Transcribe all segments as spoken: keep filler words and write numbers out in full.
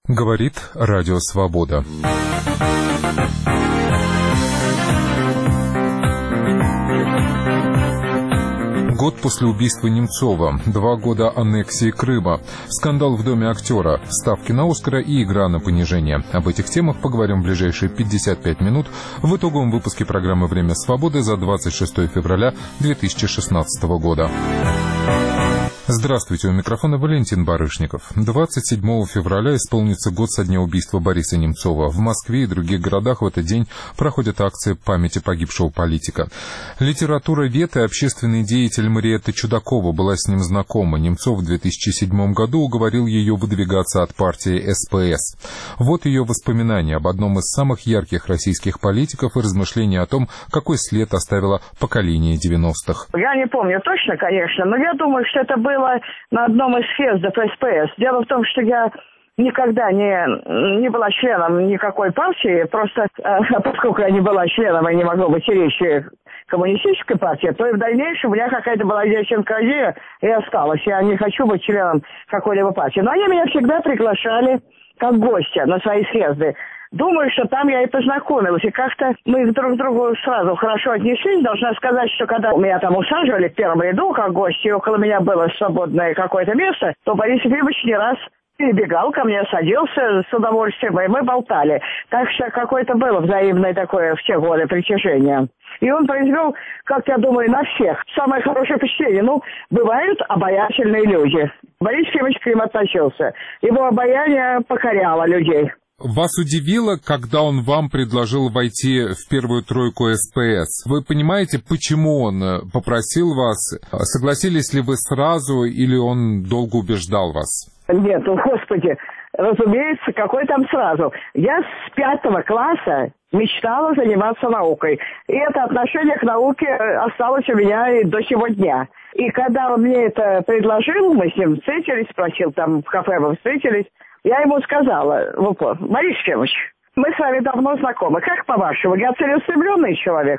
Говорит Радио Свобода. Год после убийства Немцова, два года аннексии Крыма, скандал в доме актера, ставки на Оскара и игра на понижение. Об этих темах поговорим в ближайшие пятьдесят пять минут в итоговом выпуске программы «Время свободы» за двадцать шестое февраля две тысячи шестнадцатого года. Здравствуйте, у микрофона Валентин Барышников. двадцать седьмого февраля исполнится год со дня убийства Бориса Немцова. В Москве и других городах в этот день проходят акции памяти погибшего политика. Литературовед и общественный деятель Мариэтта Чудакова была с ним знакома. Немцов в две тысячи седьмом году уговорил ее выдвигаться от партии эс пэ эс. Вот ее воспоминания об одном из самых ярких российских политиков и размышления о том, какой след оставило поколение девяностых. Я не помню точно, конечно, но я думаю, что это было на одном из съездов эс пэ эс. Дело в том, что я никогда не, не была членом никакой партии, просто э, поскольку я не была членом и не могла быть речи коммунистической партии, то и в дальнейшем у меня какая-то была идея и осталась. Я не хочу быть членом какой-либо партии. Но они меня всегда приглашали как гостя на свои съезды. Думаю, что там я и познакомилась, и как-то мы друг к другу сразу хорошо отнеслись. Должна сказать, что когда меня там усаживали в первом ряду как гости, и около меня было свободное какое-то место, то Борис Ефимович не раз перебегал ко мне, садился с удовольствием, и мы болтали. Так что какое-то было взаимное такое в те годы притяжение. И он произвел, как я думаю, на всех самое хорошее впечатление. Ну, бывают обаятельные люди. Борис Ефимович к ним относился. Его обаяние покоряло людей. Вас удивило, когда он вам предложил войти в первую тройку эс пэ эс? Вы понимаете, почему он попросил вас? Согласились ли вы сразу или он долго убеждал вас? Нет, ну, господи, разумеется, какой там сразу. Я с пятого класса мечтала заниматься наукой. И это отношение к науке осталось у меня и до сего дня. И когда он мне это предложил, мы с ним встретились, спросил, там в кафе мы встретились, я ему сказала в упор: Борис Ефимович, мы с вами давно знакомы. Как по-вашему, я целеустремленный человек?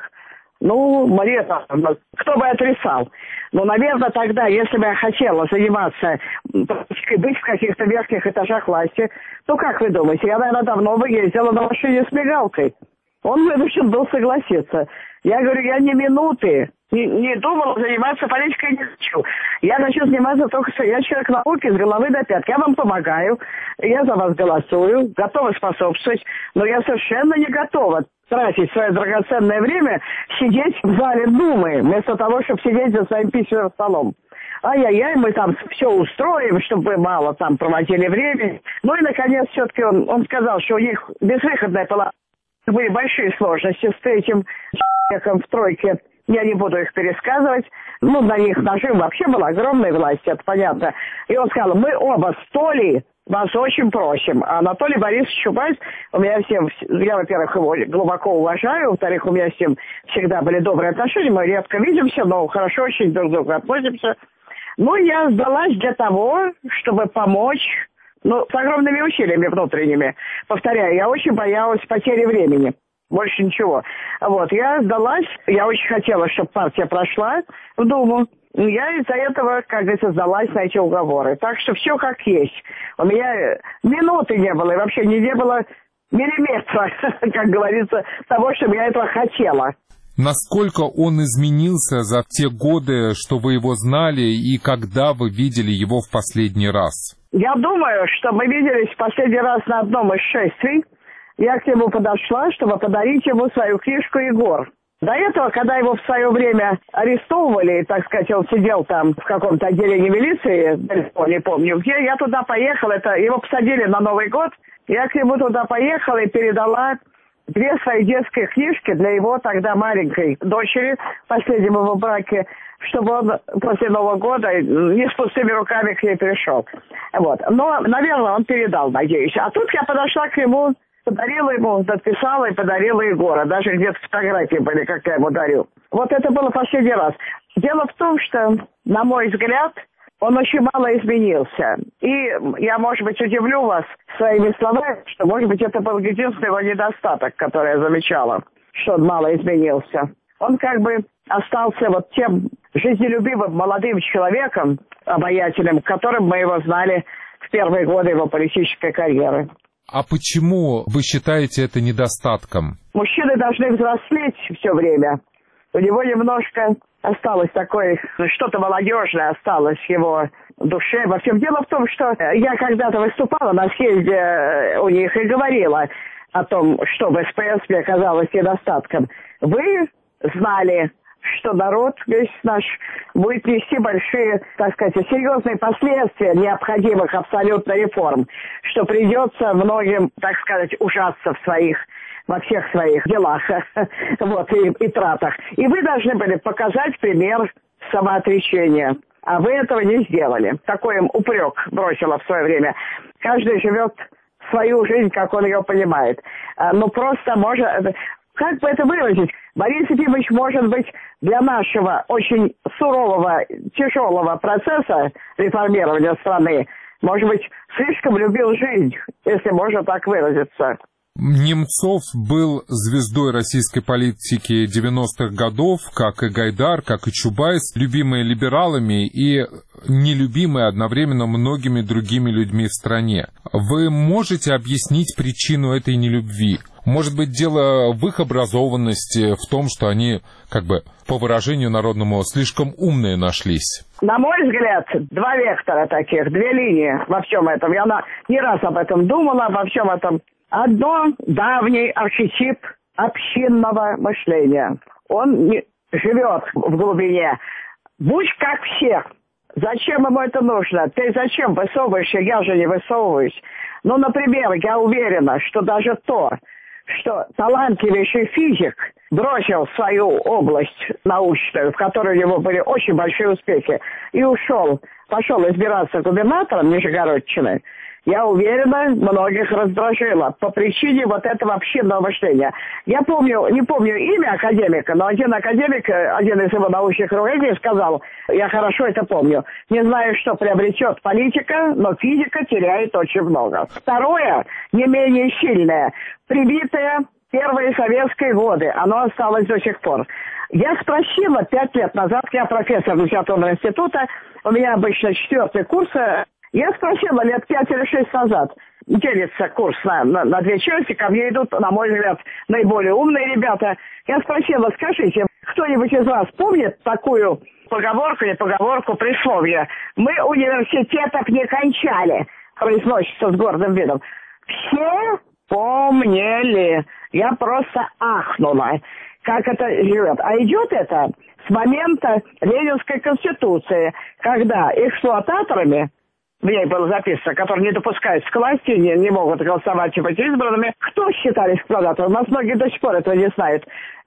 Ну, Мариэтта, кто бы отрицал? Ну, наверное, тогда, если бы я хотела заниматься, быть в каких-то верхних этажах власти, то как вы думаете, я, наверное, давно бы ездила на машине с мигалкой. Он вынужден был согласиться. Я говорю, я ни минуты не, не думала заниматься политикой, не хочу. Я хочу заниматься только что. Я человек науки с головы до пят. Я вам помогаю, я за вас голосую, готова способствовать, но я совершенно не готова тратить свое драгоценное время сидеть в зале Думы, вместо того, чтобы сидеть за своим письменным столом. Ай-яй-яй, мы там все устроим, чтобы вы мало там проводили время. Ну и, наконец, все-таки он, он сказал, что у них безвыходное положение. Были большие сложности с третьим человеком в тройке. Я не буду их пересказывать. Ну, на них нажим вообще была огромная власть, это понятно. И он сказал, мы оба с Толей вас очень просим. А Анатолий Борисович Чубайс, у меня всем, я, во-первых, его глубоко уважаю, во-вторых, у меня с ним всегда были добрые отношения, мы редко видимся, но хорошо очень друг к другу относимся. Ну, я сдалась для того, чтобы помочь. Ну, с огромными усилиями внутренними. Повторяю, я очень боялась потери времени. Больше ничего. Вот, я сдалась. Я очень хотела, чтобы партия прошла в Думу. Я из-за этого, как говорится, сдалась на эти уговоры. Так что все как есть. У меня минуты не было. И вообще не, не было миллиметра, как говорится, того, чтобы я этого хотела. Насколько он изменился за те годы, что вы его знали, и когда вы видели его в последний раз? Я думаю, что мы виделись в последний раз на одном из шествий. Я к нему подошла, чтобы подарить ему свою книжку «Егор». До этого, когда его в свое время арестовывали, так сказать, он сидел там в каком-то отделении милиции, не помню где, я туда поехала, это, его посадили на Новый год, я к нему туда поехала и передала две свои детские книжки для его тогда маленькой дочери, последнем его браке, чтобы он после Нового года не с пустыми руками к ней пришел. Вот. Но, наверное, он передал, надеюсь. А тут я подошла к нему, подарила ему, подписала и подарила Егора. Даже где-то фотографии были, как я ему дарю. Вот это было последний раз. Дело в том, что, на мой взгляд, он очень мало изменился. И я, может быть, удивлю вас своими словами, что, может быть, это был единственный его недостаток, который я замечала, что он мало изменился. Он как бы остался вот тем жизнелюбивым молодым человеком, обаятелем, которым мы его знали в первые годы его политической карьеры. А почему вы считаете это недостатком? Мужчины должны взрослеть все время. У него немножко осталось такое, что-то молодежное осталось в его душе. Во всем дело в том, что я когда-то выступала на съезде у них и говорила о том, что в СПС мне казалось недостатком. Вы знали, что народ весь наш будет нести большие, так сказать, серьезные последствия необходимых абсолютно реформ, что придется многим, так сказать, ужаться в своих, во всех своих делах вот, и, и тратах. И вы должны были показать пример самоотречения. А вы этого не сделали. Такой им упрек бросила в свое время. Каждый живет свою жизнь, как он ее понимает. Ну, просто может... Как бы это выразить? Борис Ефимович, может быть, для нашего очень сурового, тяжелого процесса реформирования страны, может быть, слишком любил жизнь, если можно так выразиться. Немцов был звездой российской политики девяностых годов, как и Гайдар, как и Чубайс, любимые либералами и нелюбимые одновременно многими другими людьми в стране. Вы можете объяснить причину этой нелюбви? Может быть, дело в их образованности, в том, что они, как бы, по выражению народному, слишком умные нашлись? На мой взгляд, два вектора таких, две линии во всем этом. Я не раз об этом думала, обо всем этом. Одно – давний архетип общинного мышления. Он не живет в глубине. Будь как все. Зачем ему это нужно? Ты зачем высовываешься? Я же не высовываюсь. Ну, например, я уверена, что даже то, что талантливейший физик бросил свою область научную, в которой у него были очень большие успехи, и ушел, пошел избираться губернатором Нижегородчины, я уверена, многих раздражило по причине вот этого общинного мышления. Я помню, не помню имя академика, но один академик, один из его научных руководителей сказал, я хорошо это помню, не знаю, что приобретет политика, но физика теряет очень много. Второе, не менее сильное, привитое первые советские годы, оно осталось до сих пор. Я спросила пять лет назад, я профессор литературного института, у меня обычно четвертый курс. Я спросила лет пять или шесть назад, делится курс на, на, на две части, ко мне идут, на мой взгляд, наиболее умные ребята. Я спросила, скажите, кто-нибудь из вас помнит такую поговорку, не поговорку, присловие? Мы университетов не кончали, произносится с гордым видом. Все помнили. Я просто ахнула, как это живет. А идет это с момента Ленинской конституции, когда эксплуататорами, в ней было записано, которые не допускаются к власти, не, не могут голосовать и быть избранными. Кто считали эксплуататором? У нас многие до сих пор этого не знают.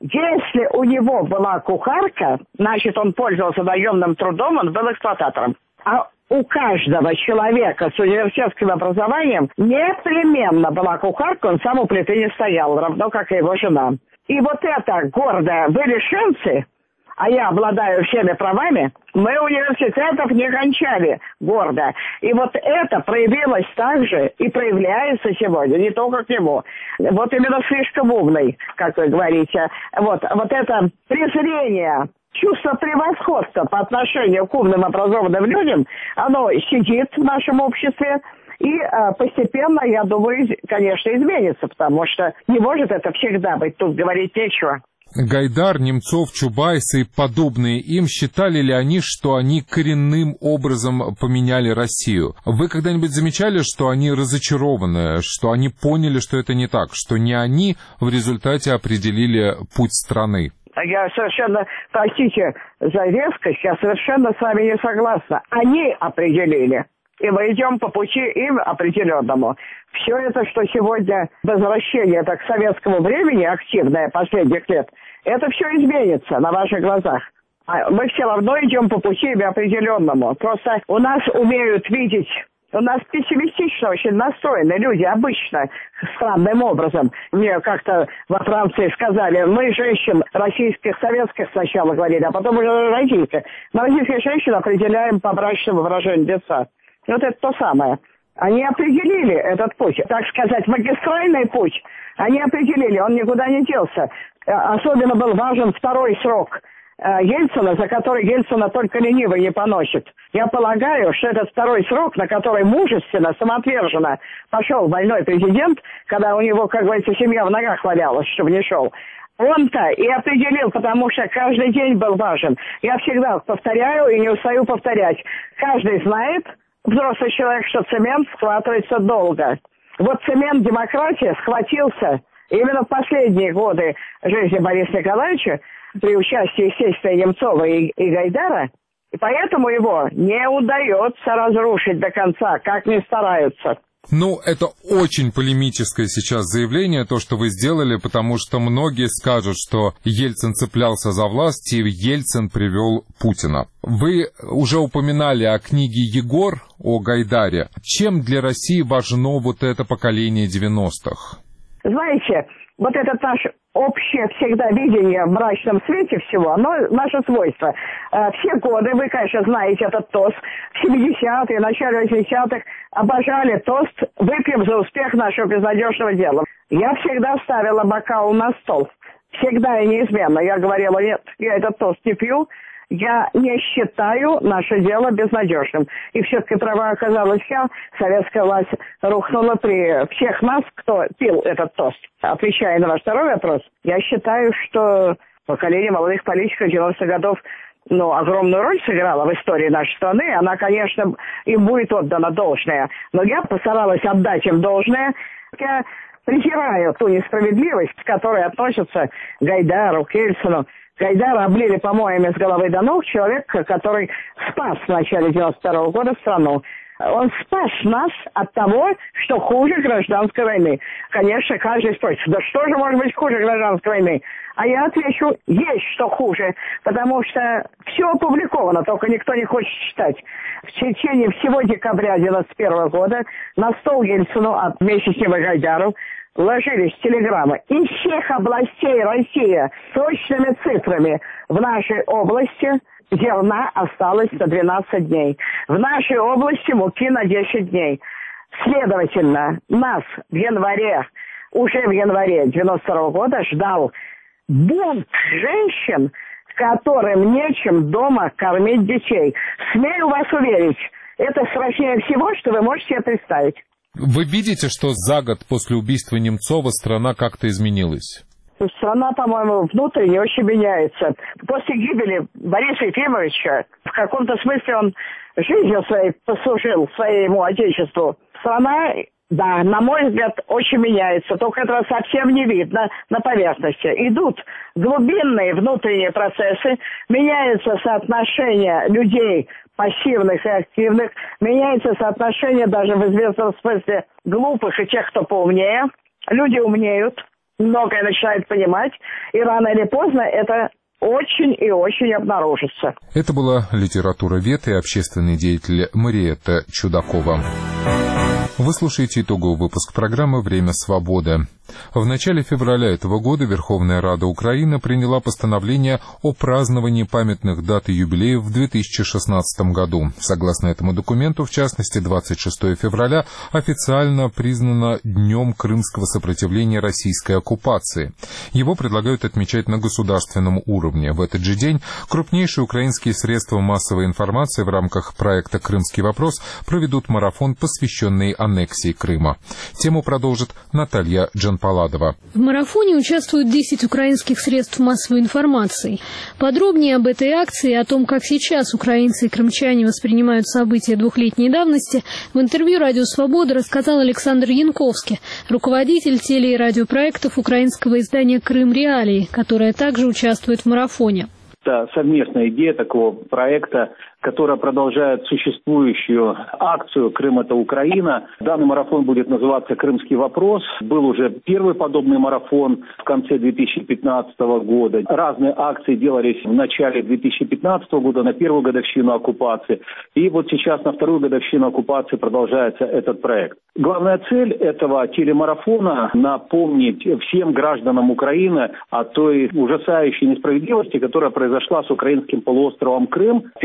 Если у него была кухарка, значит, он пользовался наемным трудом, он был эксплуататором. А у каждого человека с университетским образованием непременно была кухарка, он сам у плиты не стоял, равно как и его жена. И вот это гордое «вы лишенцы», а я обладаю всеми правами, мы университетов не кончали гордо. И вот это проявилось также и проявляется сегодня, не только к нему. Вот именно слишком умный, как вы говорите. Вот, вот это презрение, чувство превосходства по отношению к умным образованным людям, оно сидит в нашем обществе. И э, постепенно, я думаю, конечно, изменится, потому что не может это всегда быть, тут говорить нечего. Гайдар, Немцов, Чубайс и подобные им, считали ли они, что они коренным образом поменяли Россию? Вы когда-нибудь замечали, что они разочарованы, что они поняли, что это не так, что не они в результате определили путь страны? Я совершенно, простите за резкость, я совершенно с вами не согласна. Они определили. И мы идем по пути им определенному. Все это, что сегодня возвращение так, к советскому времени, активное последних лет, это все изменится на ваших глазах. А мы все равно идем по пути им определенному. Просто у нас умеют видеть, у нас пессимистично очень настроены люди обычно, странным образом. Мне как-то во Франции сказали, мы женщин российских, советских сначала говорили, а потом уже российских. Мы российских женщин определяем по брачному выражению лица. Вот это то самое. Они определили этот путь, так сказать, магистральный путь. Они определили, он никуда не делся. Особенно был важен второй срок Ельцина, за который Ельцина только ленивый не поносит. Я полагаю, что этот второй срок, на который мужественно, самоотверженно пошел больной президент, когда у него, как говорится, семья в ногах валялась, чтобы не шел, он-то и определил, потому что каждый день был важен. Я всегда повторяю и не устаю повторять. Каждый знает, взрослый человек, что цемент схватывается долго. Вот цемент демократии схватился именно в последние годы жизни Бориса Николаевича при участии, естественно, Немцова и, и Гайдара, и поэтому его не удается разрушить до конца, как ни стараются. Ну, это очень полемическое сейчас заявление, то, что вы сделали, потому что многие скажут, что Ельцин цеплялся за власть, и Ельцин привел Путина. Вы уже упоминали о книге «Егор» о Гайдаре. Чем для России важно вот это поколение девяностых? Знаете, вот это наше общее всегда видение в мрачном свете всего, оно наше свойство. Все годы, вы, конечно, знаете этот тост, в семидесятые, начале восьмидесятых обожали тост «Выпьем за успех нашего безнадежного дела». Я всегда ставила бокал на стол, всегда и неизменно. Я говорила, нет, я этот тост не пью, я не считаю наше дело безнадежным. И все-таки права оказалась я. Советская власть рухнула при всех нас, кто пил этот тост. Отвечая на ваш второй вопрос, я считаю, что поколение молодых политиков девяностых годов ну, огромную роль сыграла в истории нашей страны. Она, конечно, им будет отдана должное. Но я постаралась отдать им должное. Я презираю ту несправедливость, к которой относятся к Гайдару, к Ельцину. Гайдара облили помоями с головы до ног, человек, который спас в начале девяносто второго года страну. Он спас нас от того, что хуже гражданской войны. Конечно, каждый спросит, да что же может быть хуже гражданской войны? А я отвечу, есть что хуже, потому что все опубликовано, только никто не хочет читать. В течение всего декабря девяносто первого года на стол Ельцину, а вместе с ним и Гайдару, ложились телеграммы из всех областей России с точными цифрами. В нашей области зерна осталось на двенадцать дней. В нашей области муки на десять дней. Следовательно, нас в январе, уже в январе девяносто второго года ждал бунт женщин, которым нечем дома кормить детей. Смею вас уверить, это страшнее всего, что вы можете себе представить. Вы видите, что за год после убийства Немцова страна как-то изменилась? Страна, по-моему, внутренне очень меняется. После гибели Бориса Ефимовича, в каком-то смысле он жизнью своей послужил своему отечеству. Страна, да, на мой взгляд, очень меняется. Только этого совсем не видно на поверхности. Идут глубинные внутренние процессы, меняется соотношение людей пассивных и активных, меняется соотношение даже в известном смысле глупых и тех, кто поумнее. Люди умнеют, многое начинают понимать, и рано или поздно это очень и очень обнаружится. Это была литературовед и общественный деятель Мариэтта Чудакова. Вы слушаете итоговый выпуск программы «Время свободы». В начале февраля этого года Верховная Рада Украины приняла постановление о праздновании памятных дат и юбилеев в две тысячи шестнадцатом году. Согласно этому документу, в частности, двадцать шестого февраля официально признано Днем крымского сопротивления российской оккупации. Его предлагают отмечать на государственном уровне. В этот же день крупнейшие украинские средства массовой информации в рамках проекта «Крымский вопрос» проведут марафон, посвященный аннексии Крыма. Тему продолжит Наталья Джанпаладова. В марафоне участвуют десять украинских средств массовой информации. Подробнее об этой акции и о том, как сейчас украинцы и крымчане воспринимают события двухлетней давности, в интервью «Радио Свобода» рассказал Александр Янковский, руководитель теле- и радиопроектов украинского издания «Крым Реалии», которое также участвует в марафоне. Это совместная идея такого проекта, которая продолжает существующую акцию «Крым – это Украина». Данный марафон будет называться «Крымский вопрос». Был уже первый подобный марафон в конце две тысячи пятнадцатого года. Разные акции делались в начале две тысячи пятнадцатого года на первую годовщину оккупации. И вот сейчас на вторую годовщину оккупации продолжается этот проект. Главная цель этого телемарафона – напомнить всем гражданам Украины о той ужасающей несправедливости, которая произошла с украинским полуостровом Крым в феврале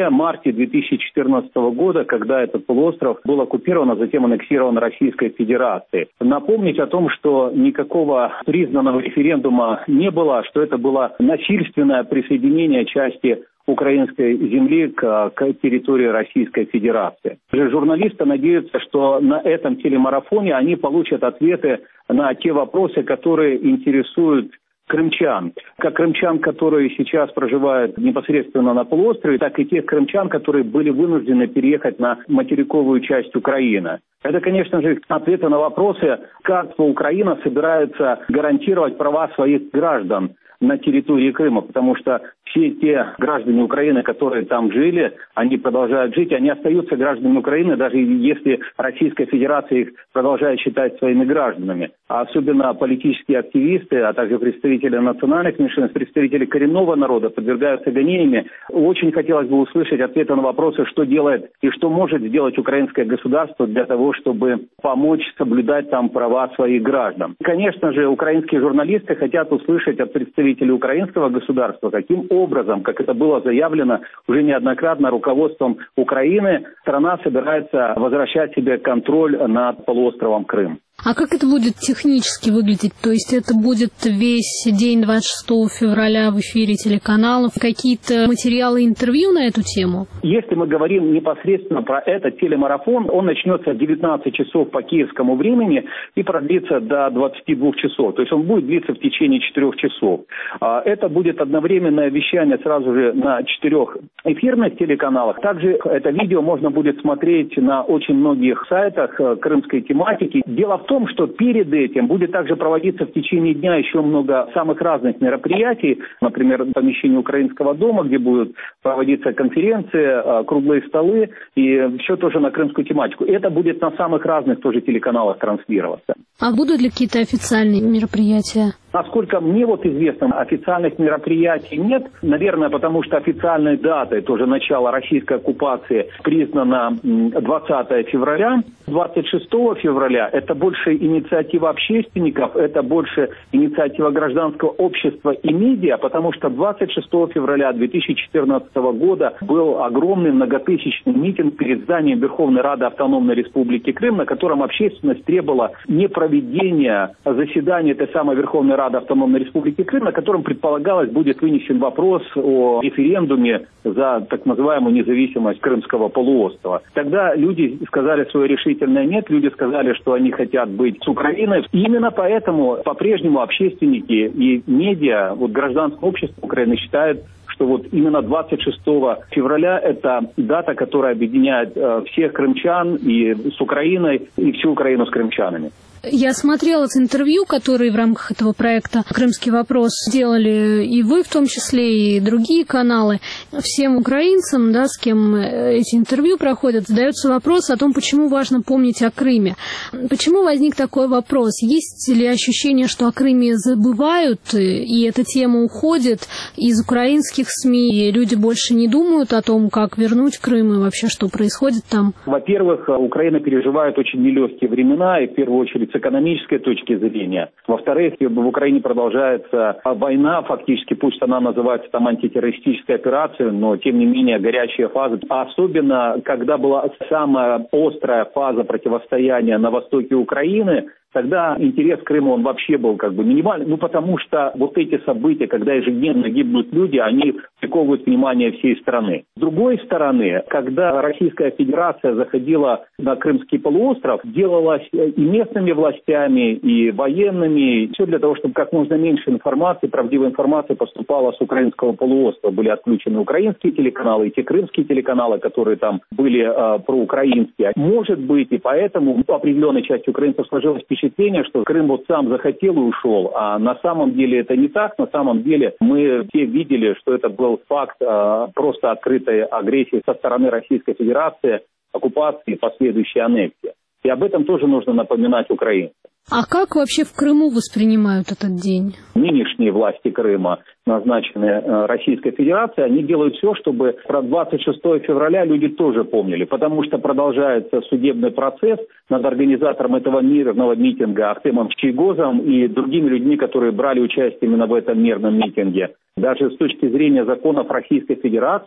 феврале-марте две тысячи четырнадцатого года, когда этот полуостров был оккупирован, а затем аннексирован Российской Федерацией. Напомнить о том, что никакого признанного референдума не было, что это было насильственное присоединение части украинской земли к, к территории Российской Федерации. Журналисты надеются, что на этом телемарафоне они получат ответы на те вопросы, которые интересуют крымчан. Как крымчан, которые сейчас проживают непосредственно на полуострове, так и тех крымчан, которые были вынуждены переехать на материковую часть Украины. Это, конечно же, ответы на вопросы, как Украина собирается гарантировать права своих граждан на территории Крыма, потому что все те граждане Украины, которые там жили, они продолжают жить, они остаются гражданами Украины, даже если Российская Федерация их продолжает считать своими гражданами. А особенно политические активисты, а также представители национальных меньшинств, представители коренного народа подвергаются гонениями. Очень хотелось бы услышать ответы на вопросы, что делает и что может сделать украинское государство для того, чтобы помочь соблюдать там права своих граждан. Конечно же, украинские журналисты хотят услышать от представителей украинского государства, каким образом, как это было заявлено уже неоднократно руководством Украины, страна собирается возвращать себе контроль над полуостровом Крым. А как это будет технически выглядеть? То есть это будет весь день двадцать шестого февраля в эфире телеканалов? Какие-то материалы, интервью на эту тему? Если мы говорим непосредственно про этот телемарафон, он начнется в девятнадцать часов по киевскому времени и продлится до двадцати двух часов. То есть он будет длиться в течение четырех часов. Это будет одновременное вещание сразу же на четырех эфирных телеканалах. Также это видео можно будет смотреть на очень многих сайтах крымской тематики. Дело в том, что перед этим будет также проводиться в течение дня еще много самых разных мероприятий, например, помещение Украинского дома, где будут проводиться конференции, круглые столы и все тоже на крымскую тематику. Это будет на самых разных тоже телеканалах транслироваться. А будут ли какие-то официальные мероприятия? Насколько мне вот известно, официальных мероприятий нет. Наверное, потому что официальной датой тоже начала российской оккупации признана двадцатого февраля. двадцать шестого февраля это больше инициатива общественников, это больше инициатива гражданского общества и медиа, потому что двадцать шестого февраля две тысячи четырнадцатого года был огромный многотысячный митинг перед зданием Верховной Рады Автономной Республики Крым, на котором общественность требовала не проведения заседания этой самой Верховной Рады Автономной Республики Крым, на котором предполагалось будет вынесен вопрос о референдуме за так называемую независимость Крымского полуострова. Тогда люди сказали свое решительное нет, люди сказали, что они хотят быть с Украиной. И именно поэтому по-прежнему общественники и медиа, вот гражданское общество Украины считают, что вот именно двадцать шестого февраля это дата, которая объединяет э, всех крымчан и с Украиной, и всю Украину с крымчанами. Я смотрела интервью, которые в рамках этого проекта «Крымский вопрос» делали и вы, в том числе, и другие каналы. Всем украинцам, да, с кем эти интервью проходят, задается вопрос о том, почему важно помнить о Крыме. Почему возник такой вопрос? Есть ли ощущение, что о Крыме забывают, и эта тема уходит из украинских СМИ, и люди больше не думают о том, как вернуть Крым и вообще, что происходит там? Во-первых, Украина переживает очень нелегкие времена, и в первую очередь с экономической точки зрения. Во-вторых, в Украине продолжается война, фактически, пусть она называется там антитеррористической операцией, но тем не менее горячая фаза. Особенно, когда была самая острая фаза противостояния на востоке Украины, тогда интерес к Крыму, он вообще был как бы минимальный, ну потому что вот эти события, когда ежедневно гибнут люди, они приковывают внимание всей страны. С другой стороны, когда Российская Федерация заходила на Крымский полуостров, делалось и местными властями, и военными, все для того, чтобы как можно меньше информации, правдивой информации поступало с украинского полуострова. Были отключены украинские телеканалы, и те крымские телеканалы, которые там были э, проукраинские. Может быть, и поэтому у определенной части украинцев сложилось впечатление, что Крым вот сам захотел и ушел, а на самом деле это не так. На самом деле мы все видели, что это был факт э, просто открытой агрессии со стороны Российской Федерации, оккупации и последующей аннексии. И об этом тоже нужно напоминать украинцам. А как вообще в Крыму воспринимают этот день? Нынешние власти Крыма, назначенные Российской Федерацией, они делают все, чтобы про двадцать шестого февраля люди тоже помнили, потому что продолжается судебный процесс над организатором этого мирного митинга Ахтемом Чийгозом и другими людьми, которые брали участие именно в этом мирном митинге. Даже с точки зрения законов Российской Федерации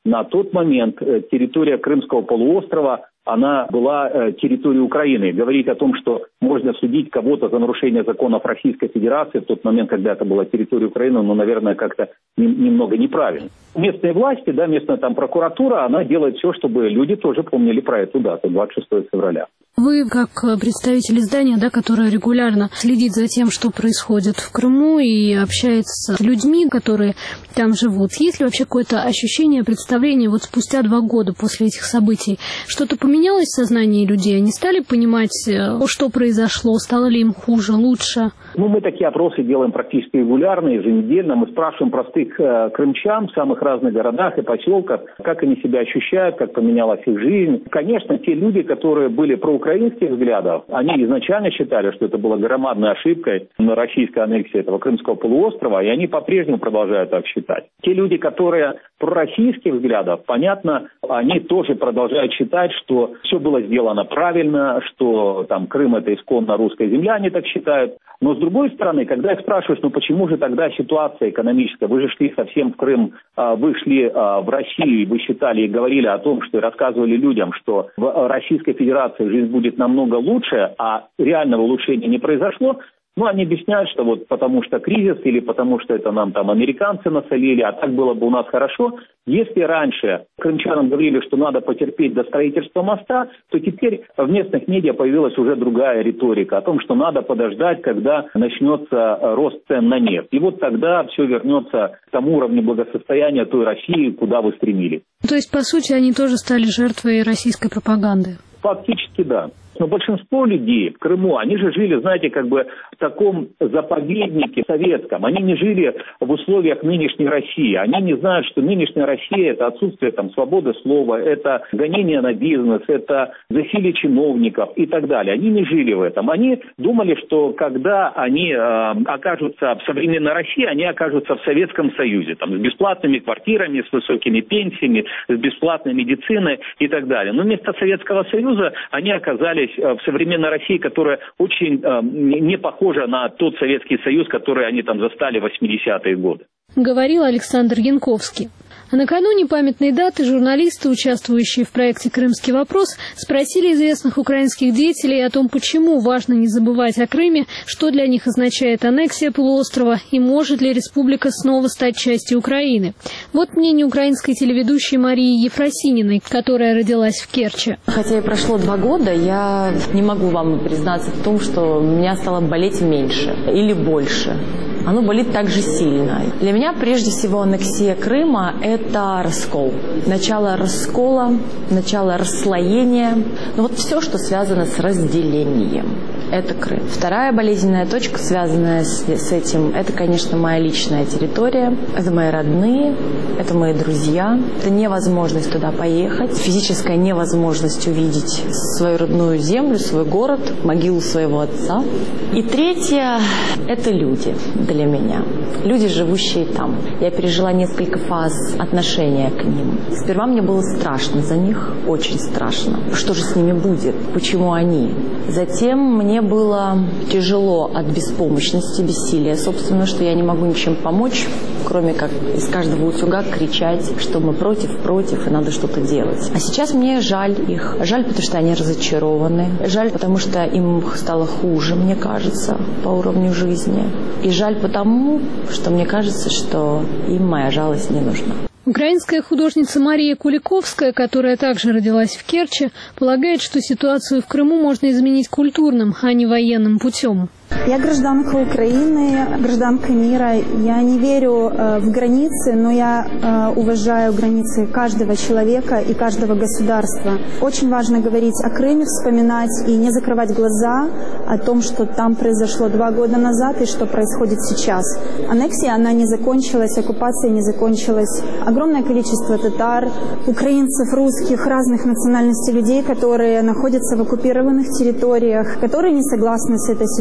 на тот момент территория Крымского полуострова, она была э, территорией Украины. Говорить о том, что можно судить кого-то за нарушение законов Российской Федерации в тот момент, когда это была территория Украины, ну, наверное, как-то не, немного неправильно. Местные власти, да, местная там прокуратура, она делает все, чтобы люди тоже помнили про эту дату, двадцать шестого февраля. Вы, как представитель издания, да, которое регулярно следит за тем, что происходит в Крыму и общается с людьми, которые там живут, есть ли вообще какое-то ощущение, представление вот спустя два года после этих событий? Что-то поменялось в сознании людей? Они стали понимать, что произошло? Стало ли им хуже, лучше? Ну, мы такие опросы делаем практически регулярно, еженедельно. Мы спрашиваем простых э, крымчан в самых разных городах и поселках, как они себя ощущают, как поменялась их жизнь. Конечно, те люди, которые были проукраинских взглядов, они изначально считали, что это была громадной ошибкой на российской аннексии этого Крымского полуострова, и они по-прежнему продолжают так считать. Те люди, которые пророссийских взглядов, понятно, они тоже продолжают считать, что все было сделано правильно, что там Крым — это исконно русская земля, они так считают. Но с другой стороны, когда их спрашиваешь, ну почему же тогда ситуация экономическая, вы же шли совсем в Крым, вы шли в Россию, вы считали и говорили о том, что и рассказывали людям, что в Российской Федерации жизнь будет намного лучше, а реального улучшения не произошло. Ну, они объясняют, что вот потому что кризис или потому что это нам там американцы насолили, а так было бы у нас хорошо. Если раньше крымчанам говорили, что надо потерпеть до строительства моста, то теперь в местных медиа появилась уже другая риторика о том, что надо подождать, когда начнется рост цен на нефть. И вот тогда все вернется к тому уровню благосостояния той России, куда вы стремились. То есть, по сути, они тоже стали жертвой российской пропаганды? Фактически, да. Но большинство людей в Крыму, они же жили, знаете, как бы в таком заповеднике советском. Они не жили в условиях нынешней России. Они не знают, что нынешняя Россия – это отсутствие там свободы слова, это гонение на бизнес, это засилие чиновников и так далее. Они не жили в этом. Они думали, что когда они э, окажутся в современной России, они окажутся в Советском Союзе, там, с бесплатными квартирами, с высокими пенсиями, с бесплатной медициной и так далее. Но вместо Советского Союза они оказались в современной России, которая очень э, не похожа на тот Советский Союз, который они там застали в восьмидесятые годы. Говорил Александр Янковский. А накануне памятной даты журналисты, участвующие в проекте «Крымский вопрос», спросили известных украинских деятелей о том, почему важно не забывать о Крыме, что для них означает аннексия полуострова и может ли республика снова стать частью Украины. Вот мнение украинской телеведущей Марии Ефросининой, которая родилась в Керчи. Хотя и прошло два года, я не могу вам признаться в том, что меня стало болеть меньше или больше. Оно болит так же сильно. Для меня, прежде всего, аннексия Крыма – это раскол. Начало раскола, начало расслоения. Ну вот все, что связано с разделением. Это Крым. Вторая болезненная точка, связанная с, с этим, это, конечно, моя личная территория. Это мои родные, это мои друзья. Это невозможность туда поехать, физическая невозможность увидеть свою родную землю, свой город, могилу своего отца. И третье – это люди для меня. Люди, живущие там. Я пережила несколько фаз отношения к ним. Сперва мне было страшно за них, очень страшно. Что же с ними будет? Почему они? Затем мне было тяжело от беспомощности, бессилия, собственно, что я не могу ничем помочь, кроме как из каждого утюга кричать, что мы против, против, и надо что-то делать. А сейчас мне жаль их. Жаль, потому что они разочарованы. Жаль, потому что им стало хуже, мне кажется, по уровню жизни. И жаль потому, что мне кажется, что им моя жалость не нужна. Украинская художница Мария Куликовская, которая также родилась в Керчи, полагает, что ситуацию в Крыму можно изменить культурным, а не военным путем. Я гражданка Украины, гражданка мира. Я не верю э, в границы, но я э, уважаю границы каждого человека и каждого государства. Очень важно говорить о Крыме, вспоминать и не закрывать глаза о том, что там произошло два года назад и что происходит сейчас. Аннексия, она не закончилась, оккупация не закончилась. Огромное количество татар, украинцев, русских, разных национальностей людей, которые находятся в оккупированных территориях, которые не согласны с этой ситуацией.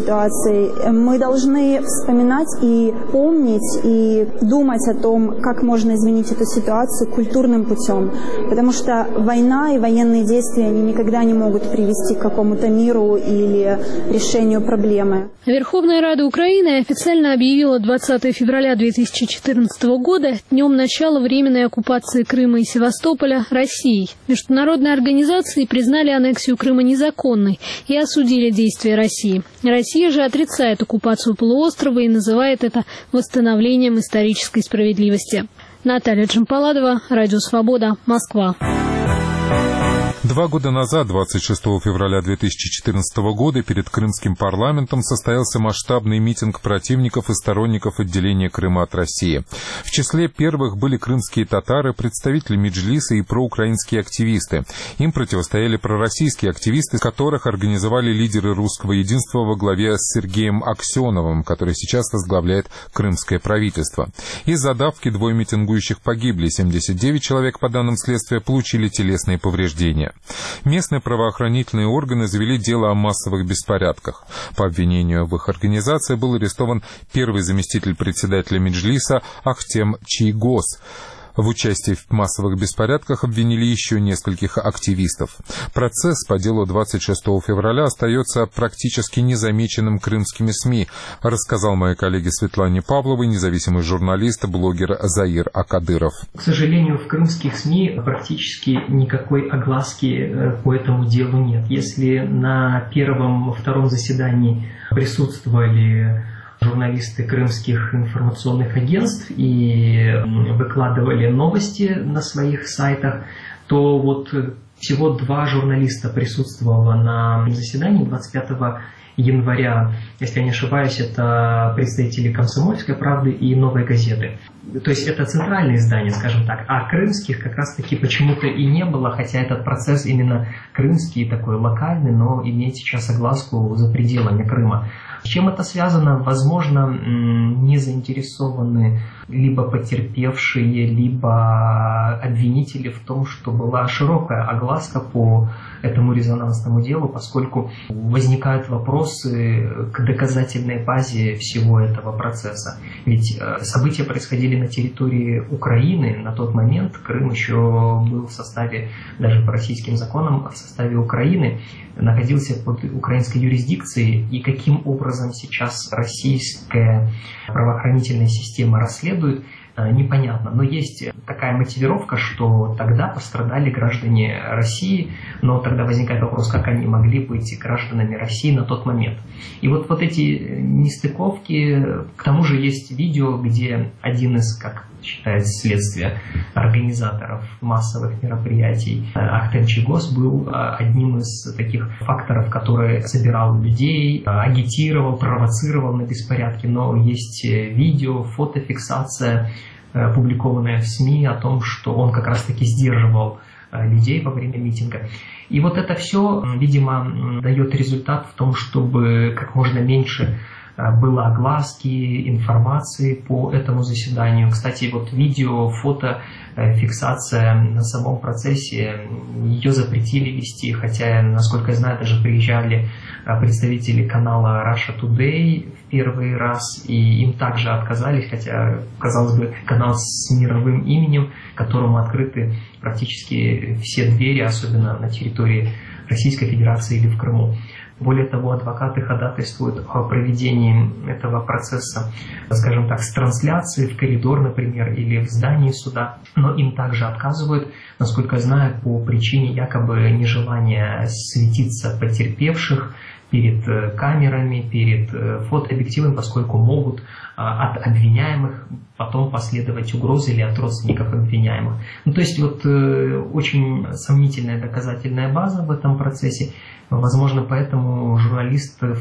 границей, мы должны вспоминать и помнить, и думать о том, как можно изменить эту ситуацию культурным путем. Потому что война и военные действия, они никогда не могут привести к какому-то миру или решению проблемы. Верховная Рада Украины официально объявила двадцатого февраля две тысячи четырнадцатого года днем начала временной оккупации Крыма и Севастополя Россией. Международные организации признали аннексию Крыма незаконной и осудили действия России. Россия же отрицает оккупацию полуострова и называет это восстановлением исторической справедливости. Наталья Джампаладова, Радио Свобода, Москва. Два года назад, двадцать шестого февраля две тысячи четырнадцатого года, перед крымским парламентом состоялся масштабный митинг противников и сторонников отделения Крыма от России. В числе первых были крымские татары, представители Меджлиса и проукраинские активисты. Им противостояли пророссийские активисты, которых организовали лидеры русского единства во главе с Сергеем Аксеновым, который сейчас возглавляет крымское правительство. Из-за давки двое митингующих погибли, семьдесят девять человек, по данным следствия, получили телесные повреждения. Местные правоохранительные органы завели дело о массовых беспорядках. По обвинению в их организации был арестован первый заместитель председателя Меджлиса Ахтем Чийгоз. В участии в массовых беспорядках обвинили еще нескольких активистов. Процесс по делу двадцать шестого февраля остается практически незамеченным крымскими СМИ, рассказал моей коллеге Светлане Павловой независимый журналист, блогер Заир Акадыров. К сожалению, в крымских СМИ практически никакой огласки по этому делу нет. Если на первом, втором заседании присутствовали журналисты крымских информационных агентств и выкладывали новости на своих сайтах, то вот всего два журналиста присутствовало на заседании двадцать пятого января. Если я не ошибаюсь, это представители «Комсомольской правды» и «Новой газеты». То есть это центральные издания, скажем так. А крымских как раз-таки почему-то и не было, хотя этот процесс именно крымский, такой локальный, но имеет сейчас огласку за пределами Крыма. С чем это связано? Возможно, не заинтересованы либо потерпевшие, либо обвинители в том, что была широкая огласка по этому резонансному делу, поскольку возникают вопросы к доказательной базе всего этого процесса. Ведь события происходили на территории Украины. На тот момент Крым еще был в составе, даже по российским законам, в составе Украины, находился под украинской юрисдикцией. И каким образом сейчас российская правоохранительная система расследует, непонятно. Но есть такая мотивировка, что тогда пострадали граждане России, но тогда возникает вопрос, как они могли быть гражданами России на тот момент. И вот, вот эти нестыковки, к тому же есть видео, где один из, как считает следствие, организаторов массовых мероприятий Ахтем Чийгоз был одним из таких факторов, который собирал людей, агитировал, провоцировал на беспорядки. Но есть видео, фотофиксация, опубликованная в СМИ, о том, что он как раз-таки сдерживал людей во время митинга. И вот это все, видимо, дает результат в том, чтобы как можно меньше было огласки, информации по этому заседанию. Кстати, вот видео, фото, фиксация на самом процессе, ее запретили вести, хотя, насколько я знаю, даже приезжали представители канала Russia Today в первый раз, и им также отказались, хотя, казалось бы, канал с мировым именем, которому открыты практически все двери, особенно на территории Российской Федерации или в Крыму. Более того, адвокаты ходатайствуют о проведении этого процесса, скажем так, с трансляцией в коридор, например, или в здании суда, но им также отказывают, насколько я знаю, по причине якобы нежелания светиться потерпевших перед камерами, перед фотообъективами, поскольку могут от обвиняемых потом последовать угрозы или от родственников обвиняемых. Ну, то есть вот очень сомнительная доказательная база в этом процессе. Возможно, поэтому журналистов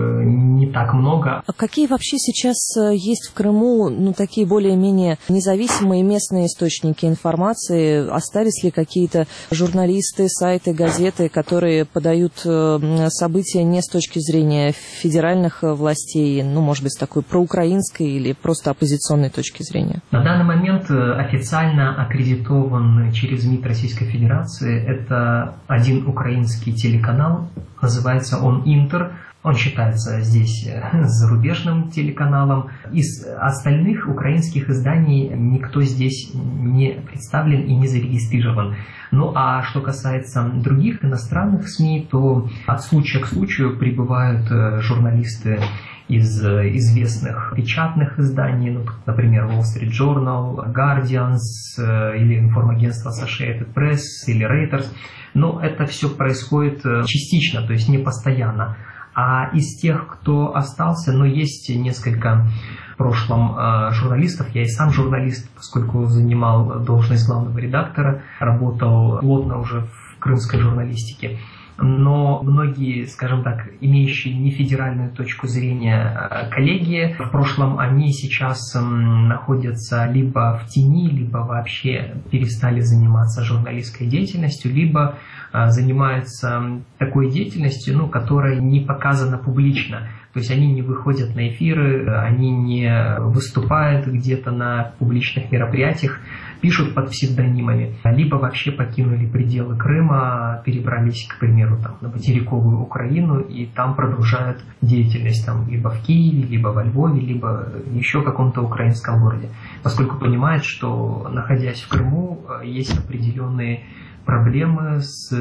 не так много. А какие вообще сейчас есть в Крыму, ну, такие более-менее независимые местные источники информации? Остались ли какие-то журналисты, сайты, газеты, которые подают события не с точки зрения федеральных властей, ну, может быть, с такой проукраинской или просто оппозиционной точки зрения? На данный момент официально аккредитован через МИД Российской Федерации. Это один украинский телеканал. Называется он «Интер». Он считается здесь зарубежным телеканалом. Из остальных украинских изданий никто здесь не представлен и не зарегистрирован. Ну а что касается других иностранных СМИ, то от случая к случаю прибывают журналисты из известных печатных изданий, ну, например, Wall Street Journal, Guardian или информагентство Associated Press или Reuters. Но это все происходит частично, то есть не постоянно. А из тех, кто остался, ну, есть несколько в прошлом э, журналистов, я и сам журналист, поскольку занимал должность главного редактора, работал плотно уже в крымской журналистике. Но многие, скажем так, имеющие нефедеральную точку зрения коллеги, в прошлом они сейчас находятся либо в тени, либо вообще перестали заниматься журналистской деятельностью, либо занимаются такой деятельностью, ну, которая не показана публично. То есть они не выходят на эфиры, они не выступают где-то на публичных мероприятиях, пишут под псевдонимами, либо вообще покинули пределы Крыма, перебрались, к примеру, там, на материковую Украину и там продолжают деятельность там, либо в Киеве, либо во Львове, либо еще в каком-то украинском городе, поскольку понимают, что, находясь в Крыму, есть определенные проблемы с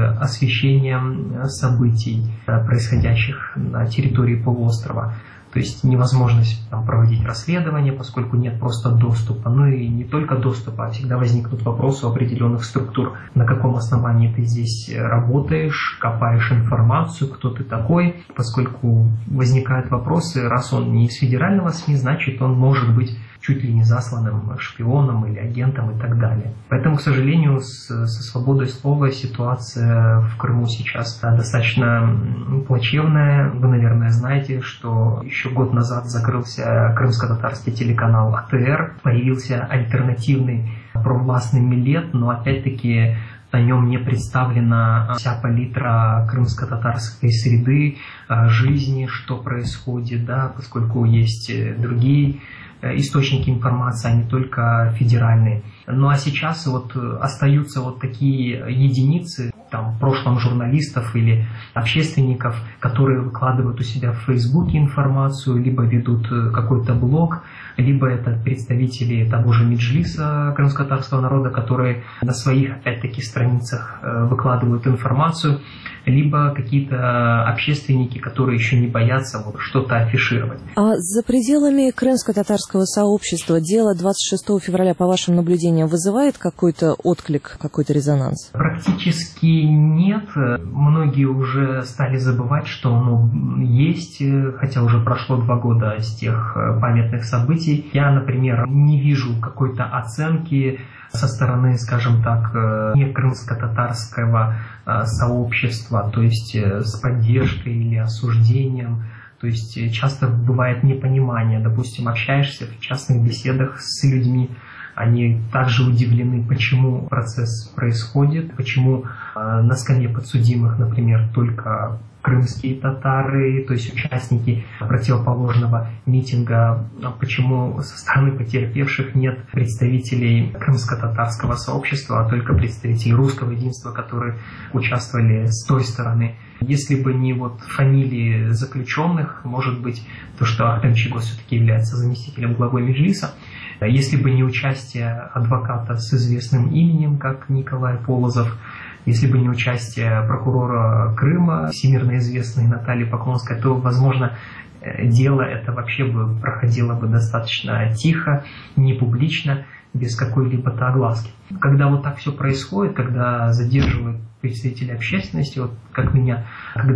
освещением событий, происходящих на территории полуострова. То есть невозможность там проводить расследование, поскольку нет просто доступа. Ну и не только доступа, а всегда возникнут вопросы у определенных структур. На каком основании ты здесь работаешь, копаешь информацию, кто ты такой. Поскольку возникают вопросы, раз он не из федерального СМИ, значит он может быть чуть ли не засланным шпионом или агентом и так далее. Поэтому, к сожалению, с, со свободой слова ситуация в Крыму сейчас достаточно плачевная. Вы, наверное, знаете, что еще год назад закрылся крымско-татарский телеканал А Т Р, появился альтернативный провластный Милет, но опять-таки на нем не представлена вся палитра крымско-татарской среды, жизни, что происходит, да, поскольку есть другие источники информации, а не только федеральные. Ну а сейчас вот остаются вот такие единицы, там, в прошлом журналистов или общественников, которые выкладывают у себя в Фейсбуке информацию, либо ведут какой-то блог, либо это представители того же Меджлиса крымско-татарского народа, которые на своих, опять-таки, страницах выкладывают информацию, либо какие-то общественники, которые еще не боятся вот что-то афишировать. А за пределами крымско-татарского сообщества дело двадцать шестого февраля, по вашим наблюдениям, вызывает какой-то отклик, какой-то резонанс? Практически нет. Многие уже стали забывать, что оно есть, хотя уже прошло два года с тех памятных событий. Я, например, не вижу какой-то оценки со стороны, скажем так, не крымско-татарского сообщества, то есть с поддержкой или осуждением. То есть часто бывает непонимание. Допустим, общаешься в частных беседах с людьми, они также удивлены, почему процесс происходит, почему на скамье подсудимых, например, только крымские татары, то есть участники противоположного митинга, почему со стороны потерпевших нет представителей крымско-татарского сообщества, а только представителей русского единства, которые участвовали с той стороны. Если бы не вот фамилии заключенных, может быть, то, что Ахтем Чигоз все-таки является заместителем главы Меджлиса, если бы не участие адвоката с известным именем, как Николай Полозов, если бы не участие прокурора Крыма, всемирно известной Натальи Поклонской, то, возможно, дело это вообще бы проходило бы достаточно тихо, не публично, без какой-либо огласки. Когда вот так все происходит, когда задерживают представители общественности, вот как меня,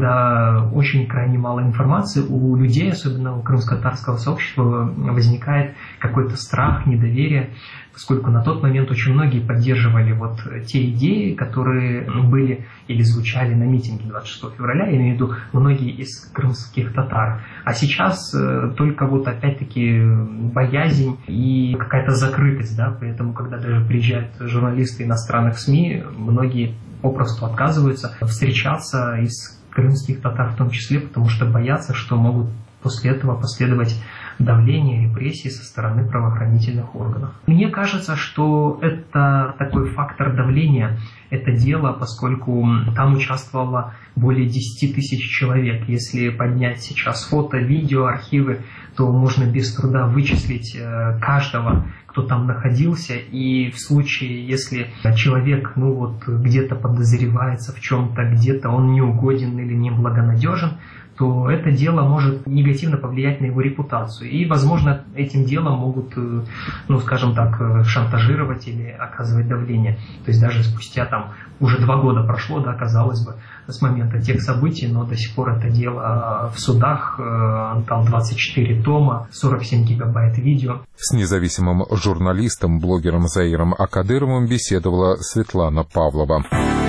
когда очень крайне мало информации, у людей, особенно у крымско-татарского сообщества, возникает какой-то страх, недоверие, поскольку на тот момент очень многие поддерживали вот те идеи, которые были или звучали на митинге двадцать шестого февраля, я имею в виду многие из крымских татар. А сейчас только вот опять-таки боязнь и какая-то закрытость, да, поэтому когда даже приезжают журналисты иностранных СМИ, многие попросту отказываются встречаться из крымских татар в том числе, потому что боятся, что могут после этого последовать давления, репрессий со стороны правоохранительных органов. Мне кажется, что это такой фактор давления, это дело, поскольку там участвовало более десять тысяч человек. Если поднять сейчас фото, видео, архивы, то можно без труда вычислить каждого, кто там находился. И в случае, если человек ну вот, где-то подозревается в чем-то, где-то он неугоден или неблагонадежен, то это дело может негативно повлиять на его репутацию. И, возможно, этим делом могут, ну, скажем так, шантажировать или оказывать давление. То есть даже спустя там уже два года прошло, да, казалось бы, с момента тех событий, но до сих пор это дело в судах, там двадцать четыре тома, сорок семь гигабайт видео. С независимым журналистом, блогером Заиром Акадыровым беседовала Светлана Павлова.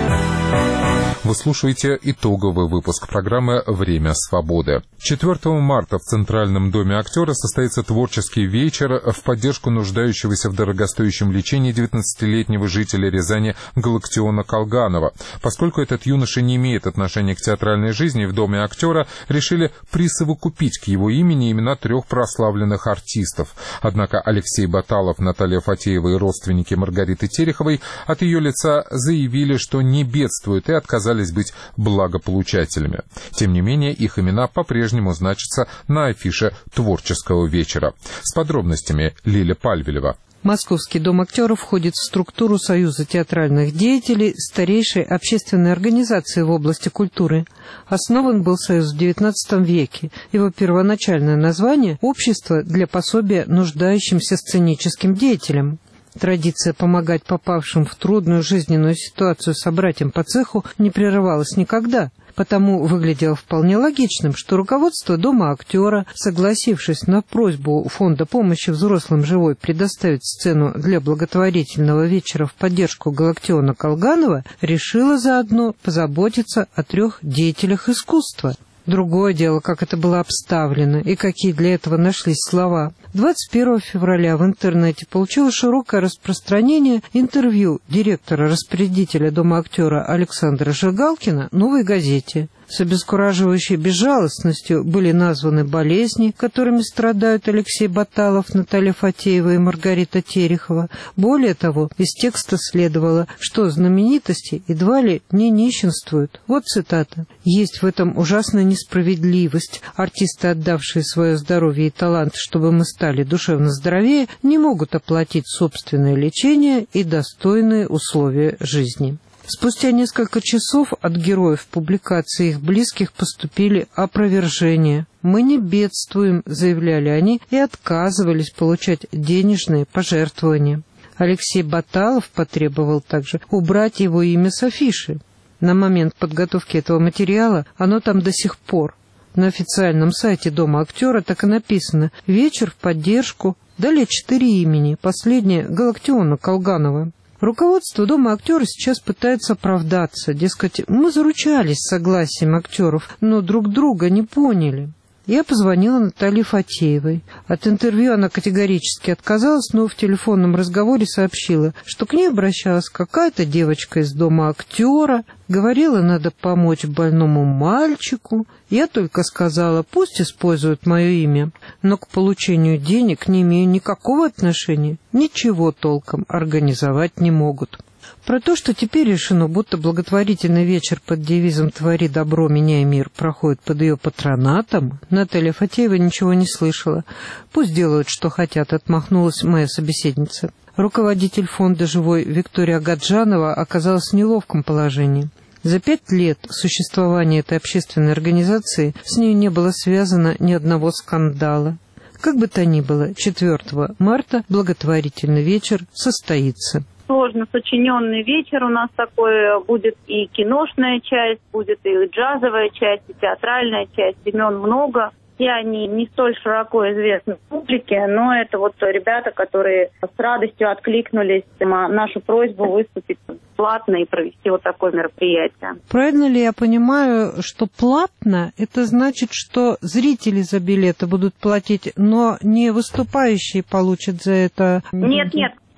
Вы слушаете итоговый выпуск программы «Время свободы». четвёртого марта в Центральном доме актера состоится творческий вечер в поддержку нуждающегося в дорогостоящем лечении девятнадцатилетнего жителя Рязани Галактиона Колганова. Поскольку этот юноша не имеет отношения к театральной жизни, в доме актера решили присовокупить к его имени имена трех прославленных артистов. Однако Алексей Баталов, Наталья Фатеева и родственники Маргариты Тереховой от ее лица заявили, что не бедствуют и отказались быть благополучателями. Тем не менее, их имена по-прежнему значатся на афише творческого вечера. С подробностями Лиля Пальвелева. Московский дом актеров входит в структуру Союза театральных деятелей, старейшей общественной организации в области культуры. Основан был Союз в девятнадцатом веке. Его первоначальное название – «Общество для пособия нуждающимся сценическим деятелям». Традиция помогать попавшим в трудную жизненную ситуацию собратьям по цеху не прерывалась никогда. Потому выглядело вполне логичным, что руководство Дома актера, согласившись на просьбу Фонда помощи взрослым живой предоставить сцену для благотворительного вечера в поддержку Галактиона Колганова, решило заодно позаботиться о трех деятелях искусства. Другое дело, как это было обставлено и какие для этого нашлись слова. двадцать первого февраля в интернете получило широкое распространение интервью директора-распорядителя Дома актера Александра Жигалкина «Новой газете». С обескураживающей безжалостностью были названы болезни, которыми страдают Алексей Баталов, Наталья Фатеева и Маргарита Терехова. Более того, из текста следовало, что знаменитости едва ли не нищенствуют. Вот цитата. «Есть в этом ужасная несправедливость. Артисты, отдавшие свое здоровье и талант, чтобы мы стали душевно здоровее, не могут оплатить собственное лечение и достойные условия жизни». Спустя несколько часов от героев публикации их близких поступили опровержения. «Мы не бедствуем», — заявляли они, и отказывались получать денежные пожертвования. Алексей Баталов потребовал также убрать его имя с афиши. На момент подготовки этого материала оно там до сих пор. На официальном сайте Дома актера так и написано «Вечер в поддержку». Далее четыре имени, последнее — Галактиона Колганова. Руководство Дома актера сейчас пытается оправдаться, дескать, мы заручались согласием актеров, но друг друга не поняли. Я позвонила Наталье Фатеевой. От интервью она категорически отказалась, но в телефонном разговоре сообщила, что к ней обращалась какая-то девочка из Дома актера, говорила, надо помочь больному мальчику. Я только сказала, пусть используют мое имя, но к получению денег не имею никакого отношения, ничего толком организовать не могут. Про то, что теперь решено, будто благотворительный вечер под девизом «Твори добро, меняй мир» проходит под ее патронатом, Наталья Фатеева ничего не слышала. Пусть делают, что хотят, отмахнулась моя собеседница. Руководитель фонда «Живой» Виктория Гаджанова оказалась в неловком положении. За пять лет существования этой общественной организации с ней не было связано ни одного скандала. Как бы то ни было, четвёртого марта благотворительный вечер состоится. Сложно сочиненный вечер у нас такой. Будет и киношная часть, будет и джазовая часть, и театральная часть. Имен много. И они не столь широко известны публике, но это вот ребята, которые с радостью откликнулись на нашу просьбу выступить платно и провести вот такое мероприятие. Правильно ли я понимаю, что платно, это значит, что зрители за билеты будут платить, но не выступающие получат за это? Нет, нет.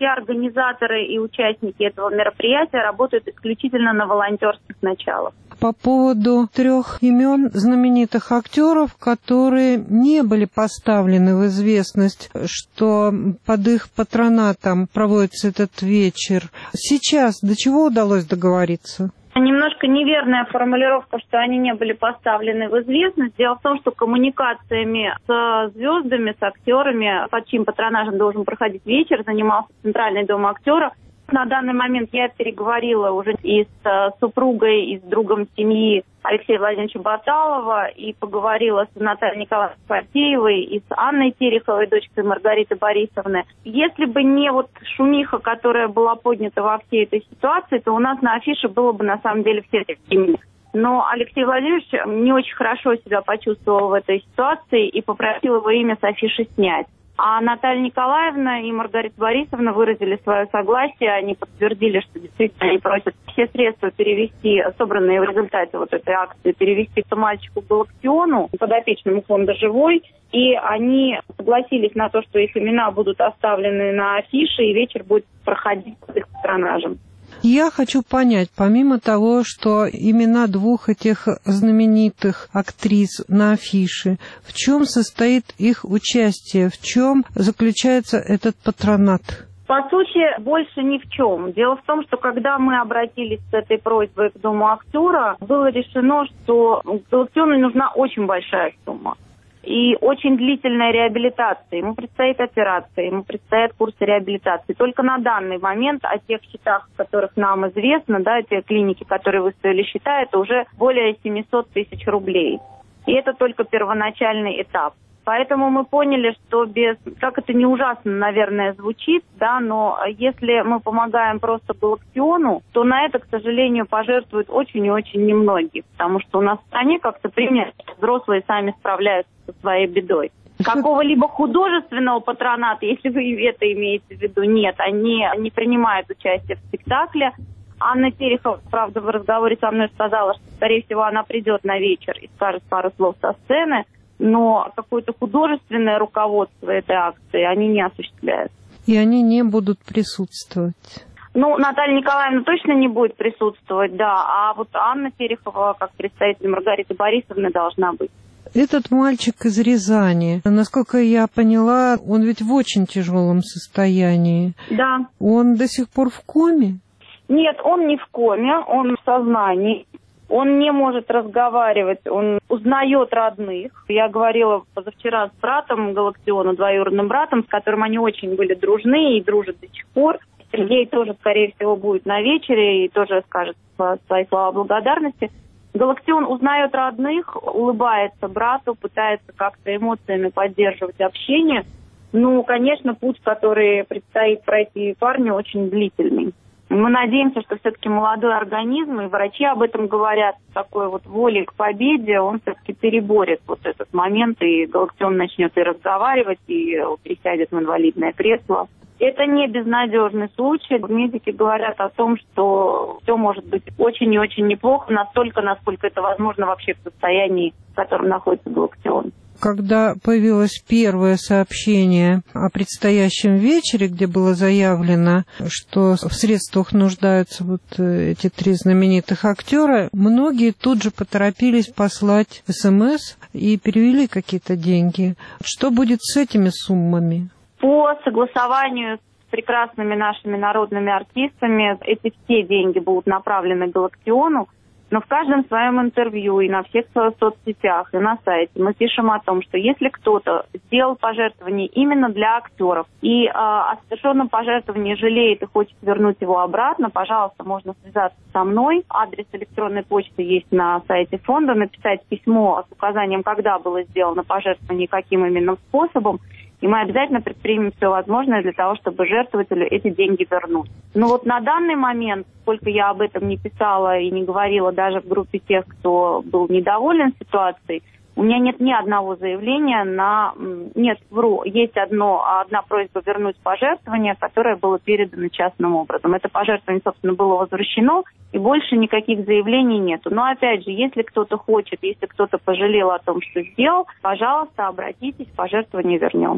все организаторы и участники этого мероприятия работают исключительно на волонтерских началах. По поводу трех имен знаменитых актеров, которые не были поставлены в известность, что под их патронатом проводится этот вечер. Сейчас до чего удалось договориться? Немножко неверная формулировка, что они не были поставлены в известность. Дело в том, что коммуникациями с звездами, с актерами, под чьим патронажем должен проходить вечер, занимался Центральный дом актера. На данный момент я переговорила уже и с супругой, и с другом семьи Алексея Владимировича Баталова, и поговорила с Натальей Николаевной Фатеевой, и с Анной Тереховой, дочкой Маргариты Борисовны. Если бы не вот шумиха, которая была поднята во всей этой ситуации, то у нас на афише было бы на самом деле все эти имена. Но Алексей Владимирович не очень хорошо себя почувствовал в этой ситуации и попросил его имя с афиши снять. А Наталья Николаевна и Маргарита Борисовна выразили свое согласие, они подтвердили, что действительно они просят все средства перевести, собранные в результате вот этой акции, перевести к мальчику Галактиону, подопечному фонда «Живой», и они согласились на то, что их имена будут оставлены на афише, и вечер будет проходить под их патронажем. Я хочу понять, помимо того, что имена двух этих знаменитых актрис на афише, в чем состоит их участие, в чем заключается этот патронат? По сути, больше ни в чем. Дело в том, что когда мы обратились с этой просьбой к Дому актера, было решено, что Галактиону нужна очень большая сумма. И очень длительная реабилитация. Ему предстоит операция, ему предстоят курсы реабилитации. Только на данный момент о тех счетах, о которых нам известно, да, те клиники, которые выставили счета, это уже более семьсот тысяч рублей. И это только первоначальный этап. Поэтому мы поняли, что без, как это не ужасно, наверное, звучит, да, но если мы помогаем просто Галактиону, то на это, к сожалению, пожертвуют очень и очень немногие, потому что у нас в стране как-то принято, взрослые сами справляются со своей бедой. Какого-либо художественного патроната, если вы это имеете в виду, нет, они не принимают участие в спектакле. Анна Терехова, правда, в разговоре со мной сказала, что, скорее всего, она придет на вечер и скажет пару слов со сцены, но какое-то художественное руководство этой акции они не осуществляют. И они не будут присутствовать? Ну, Наталья Николаевна точно не будет присутствовать, да, а вот Анна Терехова, как представитель Маргариты Борисовны, должна быть. Этот мальчик из Рязани, насколько я поняла, он ведь в очень тяжелом состоянии. Да. Он до сих пор в коме? Нет, он не в коме, он в сознании. Он не может разговаривать, он узнает родных. Я говорила позавчера с братом Галактиона, двоюродным братом, с которым они очень были дружны и дружат до сих пор. Сергей тоже, скорее всего, будет на вечере и тоже скажет свои слова благодарности. Галактион узнает родных, улыбается брату, пытается как-то эмоциями поддерживать общение. Ну, конечно, путь, который предстоит пройти парню, очень длительный. Мы надеемся, что все-таки молодой организм, и врачи об этом говорят, такой вот воли к победе, он все-таки переборет вот этот момент, и Галактион начнет и разговаривать, и пересядет в инвалидное кресло. Это не безнадежный случай. Медики говорят о том, что все может быть очень и очень неплохо, настолько, насколько это возможно вообще в состоянии, в котором находится Галактион. Когда появилось первое сообщение о предстоящем вечере, где было заявлено, что в средствах нуждаются вот эти три знаменитых актера, многие тут же поторопились послать СМС и перевели какие-то деньги. Что будет с этими суммами? По согласованию с прекрасными нашими народными артистами эти все деньги будут направлены к Галактиону. Но в каждом своем интервью и на всех своих соцсетях, и на сайте мы пишем о том, что если кто-то сделал пожертвование именно для актеров и э, о совершенном пожертвовании жалеет и хочет вернуть его обратно, пожалуйста, можно связаться со мной. Адрес электронной почты есть на сайте фонда, написать письмо с указанием, когда было сделано пожертвование и каким именно способом. И мы обязательно предпримем все возможное для того, чтобы жертвователю эти деньги вернуть. Но вот на данный момент, сколько я об этом не писала и не говорила даже в группе тех, кто был недоволен ситуацией, у меня нет ни одного заявления на... Нет, вру, есть одно, одна просьба вернуть пожертвование, которое было передано частным образом. Это пожертвование, собственно, было возвращено, и больше никаких заявлений нету. Но, опять же, если кто-то хочет, если кто-то пожалел о том, что сделал, пожалуйста, обратитесь, пожертвование вернем.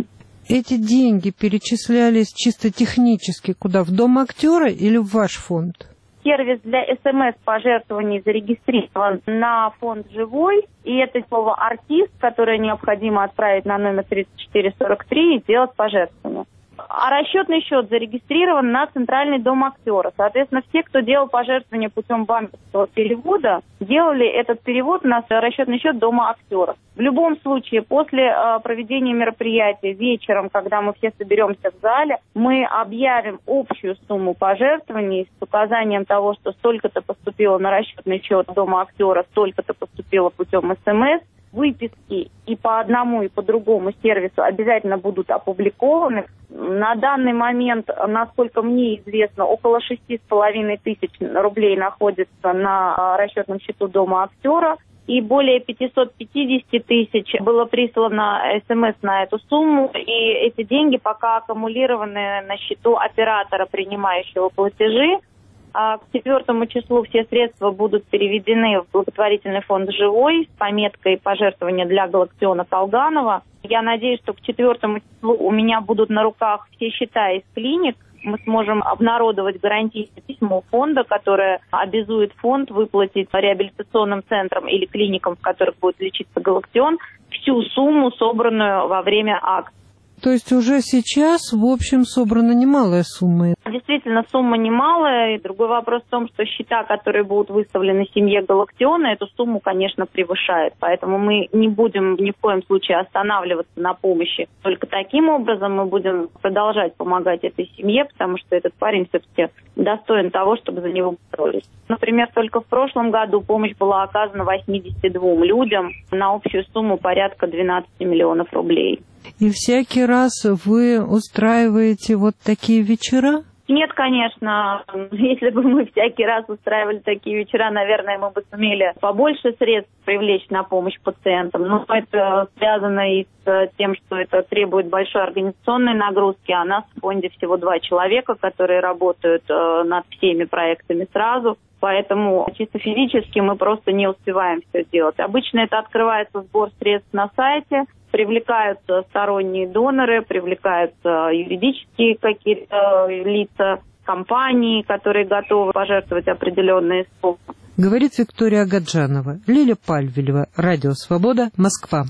Эти деньги перечислялись чисто технически куда? В дом актера или в ваш фонд? Сервис для СМС-пожертвований зарегистрирован на фонд «Живой». И это слово «артист», которое необходимо отправить на номер тридцать четыре сорок три и сделать пожертвование. А расчетный счет зарегистрирован на Центральный дом актера. Соответственно, все, кто делал пожертвования путем банковского перевода, делали этот перевод на расчетный счет Дома актера. В любом случае, после э, проведения мероприятия вечером, когда мы все соберемся в зале, мы объявим общую сумму пожертвований с указанием того, что столько-то поступило на расчетный счет Дома актера, столько-то поступило путем СМС. Выписки и по одному, и по другому сервису обязательно будут опубликованы. На данный момент, насколько мне известно, около шести с половиной тысяч рублей находится на расчетном счету Дома актера. И более пятьсот пятьдесят тысяч было прислано СМС на эту сумму. И эти деньги пока аккумулированы на счету оператора, принимающего платежи. К четвертому числу все средства будут переведены в благотворительный фонд «Живой» с пометкой «Пожертвования для Галактиона Колганова». Я надеюсь, что к четвертому числу у меня будут на руках все счета из клиник. Мы сможем обнародовать гарантийное письмо фонда, которое обязует фонд выплатить реабилитационным центрам или клиникам, в которых будет лечиться Галактион, всю сумму, собранную во время акции. То есть уже сейчас, в общем, собрана немалая сумма. Действительно, сумма немалая. И другой вопрос в том, что счета, которые будут выставлены семье Галактиона, эту сумму, конечно, превышают. Поэтому мы не будем ни в коем случае останавливаться на помощи. Только таким образом мы будем продолжать помогать этой семье, потому что этот парень все-таки достоин того, чтобы за него боролись. Например, только в прошлом году помощь была оказана восьмидесяти двум людям на общую сумму порядка двенадцати миллионов рублей. И всякий раз вы устраиваете вот такие вечера? Нет, конечно. Если бы мы всякий раз устраивали такие вечера, наверное, мы бы сумели побольше средств привлечь на помощь пациентам. Но это связано и с тем, что это требует большой организационной нагрузки. А нас в фонде всего два человека, которые работают над всеми проектами сразу. Поэтому чисто физически мы просто не успеваем все делать. Обычно это открывается сбор средств на сайте, привлекаются сторонние доноры, привлекаются юридические какие-то лица, компании, которые готовы пожертвовать определенные суммы. Говорит Виктория Агаджанова. Лиля Пальвелева, Радио Свобода, Москва.